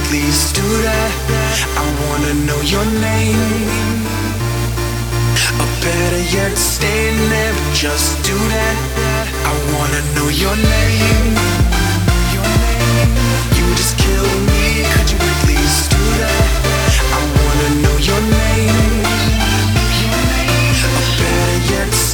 please do that. I wanna know your name. Or better yet, stay there, just do that. I wanna know your name.